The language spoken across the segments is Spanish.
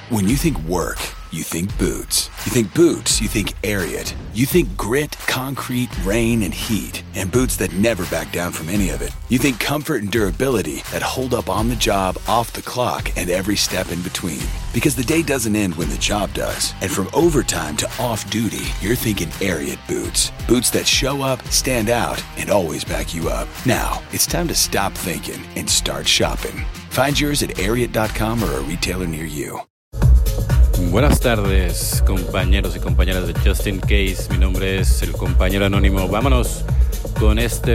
When you think work, you think boots. You think boots, you think Ariat. You think grit, concrete, rain, and heat. And boots that never back down from any of it. You think comfort and durability that hold up on the job, off the clock, and every step in between. Because the day doesn't end when the job does. And from overtime to off-duty, you're thinking Ariat boots. Boots that show up, stand out, and always back you up. Now, it's time to stop thinking and start shopping. Find yours at Ariat.com or a retailer near you. Buenas tardes, compañeros y compañeras de Just In Case. Mi nombre es el compañero anónimo. Vámonos con este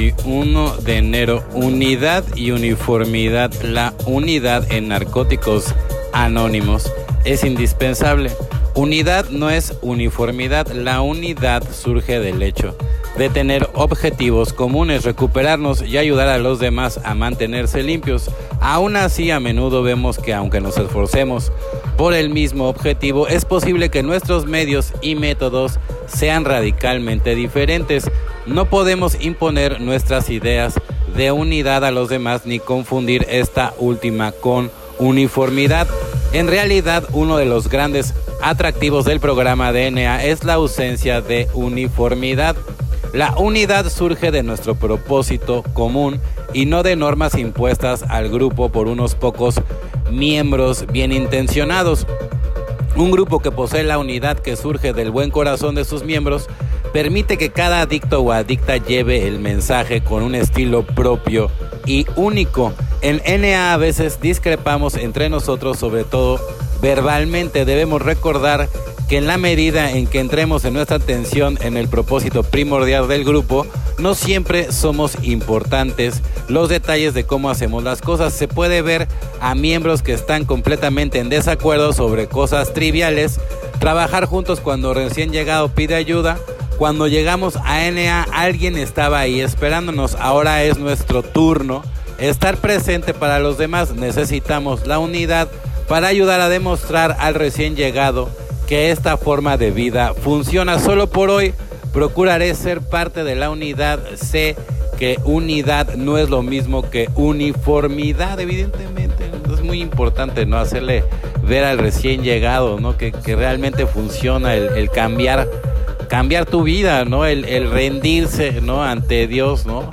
21 de enero. Unidad y uniformidad. La unidad en Narcóticos Anónimos es indispensable. Unidad no es uniformidad. La unidad surge del hecho de tener objetivos comunes, recuperarnos y ayudar a los demás a mantenerse limpios. Aún así, a menudo vemos que aunque nos esforcemos por el mismo objetivo, es posible que nuestros medios y métodos sean radicalmente diferentes. No podemos imponer nuestras ideas de unidad a los demás ni confundir esta última con uniformidad. En realidad, uno de los grandes atractivos del programa DNA es la ausencia de uniformidad. La unidad surge de nuestro propósito común y no de normas impuestas al grupo por unos pocos miembros bien intencionados. Un grupo que posee la unidad que surge del buen corazón de sus miembros permite que cada adicto o adicta lleve el mensaje con un estilo propio y único. En NA a veces discrepamos entre nosotros, sobre todo verbalmente. Debemos recordar que en la medida en que entremos en nuestra atención en el propósito primordial del grupo, no siempre somos importantes los detalles de cómo hacemos las cosas. Se puede ver a miembros que están completamente en desacuerdo sobre cosas triviales, trabajar juntos cuando recién llegado pide ayuda. Cuando llegamos a NA, alguien estaba ahí esperándonos, ahora es nuestro turno. Estar presente para los demás. Necesitamos la unidad para ayudar a demostrar al recién llegado que esta forma de vida funciona. Solo por hoy procuraré ser parte de la unidad. Sé que unidad no es lo mismo que uniformidad, evidentemente. Es muy importante, ¿no?, hacerle ver al recién llegado, ¿no?, que realmente funciona el cambiar tu vida, ¿no?, el rendirse, ¿no?, ante Dios, ¿no?,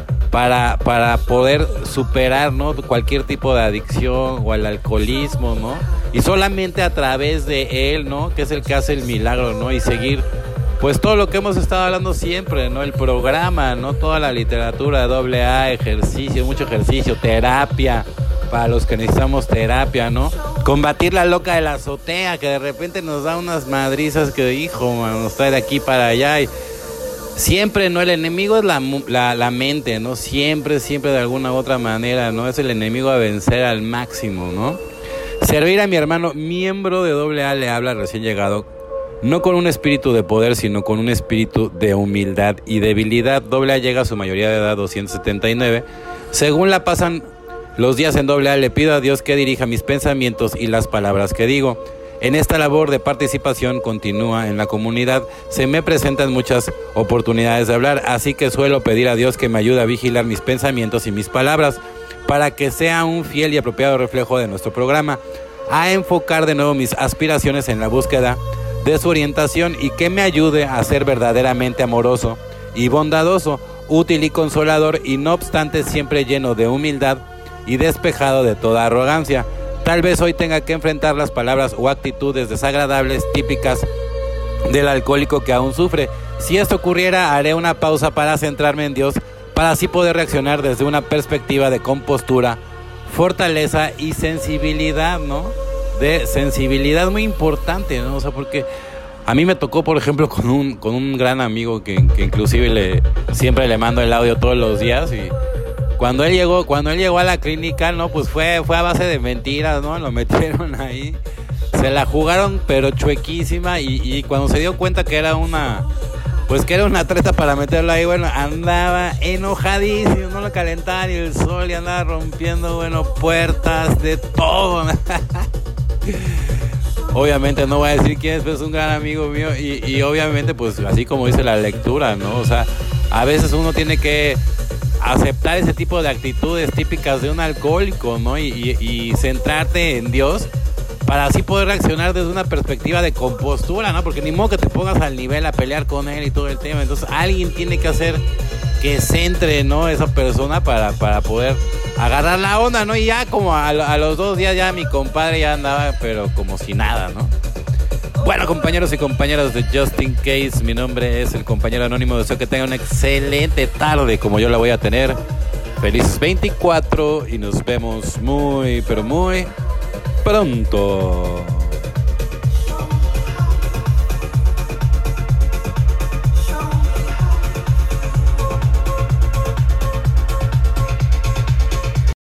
para poder superar, ¿no?, cualquier tipo de adicción o al alcoholismo, ¿no? Y solamente a través de Él, ¿no?, que es el que hace el milagro, ¿no? Y seguir, pues, todo lo que hemos estado hablando siempre, ¿no? El programa, ¿no? Toda la literatura de AA, ejercicio, mucho ejercicio, terapia, para los que necesitamos terapia, ¿no? Combatir la loca de la azotea, que de repente nos da unas madrizas que, hijo, man, nos trae de aquí para allá. Y siempre, ¿no? El enemigo es la mente, ¿no? Siempre de alguna u otra manera, ¿no? Es el enemigo a vencer al máximo, ¿no? Servir a mi hermano miembro de AA, le habla recién llegado, no con un espíritu de poder, sino con un espíritu de humildad y debilidad. AA llega a su mayoría de edad, 279. Según la pasan los días en AA, le pido a Dios que dirija mis pensamientos y las palabras que digo. En esta labor de participación continua en la comunidad se me presentan muchas oportunidades de hablar, así que suelo pedir a Dios que me ayude a vigilar mis pensamientos y mis palabras para que sea un fiel y apropiado reflejo de nuestro programa, a enfocar de nuevo mis aspiraciones en la búsqueda de su orientación y que me ayude a ser verdaderamente amoroso y bondadoso, útil y consolador, y no obstante siempre lleno de humildad y despejado de toda arrogancia. Tal vez hoy tenga que enfrentar las palabras o actitudes desagradables típicas del alcohólico que aún sufre. Si esto ocurriera, haré una pausa para centrarme en Dios, para así poder reaccionar desde una perspectiva de compostura, fortaleza y sensibilidad, ¿no? De sensibilidad muy importante, ¿no? O sea, porque a mí me tocó, por ejemplo, con un gran amigo que inclusive siempre le mando el audio todos los días, y cuando él llegó a la clínica, ¿no?, pues fue a base de mentiras, ¿no? Lo metieron ahí, se la jugaron pero chuequísima, y cuando se dio cuenta que era una treta para meterlo ahí, bueno, andaba enojadísimo, no lo calentaba ni el sol, y andaba rompiendo, bueno, puertas, de todo. Obviamente no voy a decir quién es, pero es un gran amigo mío, y obviamente, pues así como dice la lectura, ¿no? O sea, a veces uno tiene que aceptar ese tipo de actitudes típicas de un alcohólico, ¿no? Y centrarte en Dios para así poder reaccionar desde una perspectiva de compostura, ¿no? Porque ni modo que te pongas al nivel a pelear con él y todo el tema. Entonces alguien tiene que hacer que centre, ¿no? Esa persona para poder agarrar la onda, ¿no? Y ya como a los 2 días ya mi compadre ya andaba, pero como si nada, ¿no? Bueno, compañeros y compañeras de Just In Case, mi nombre es el compañero anónimo. Deseo que tengan una excelente tarde como yo la voy a tener. Felices 24 y nos vemos muy, pero muy pronto.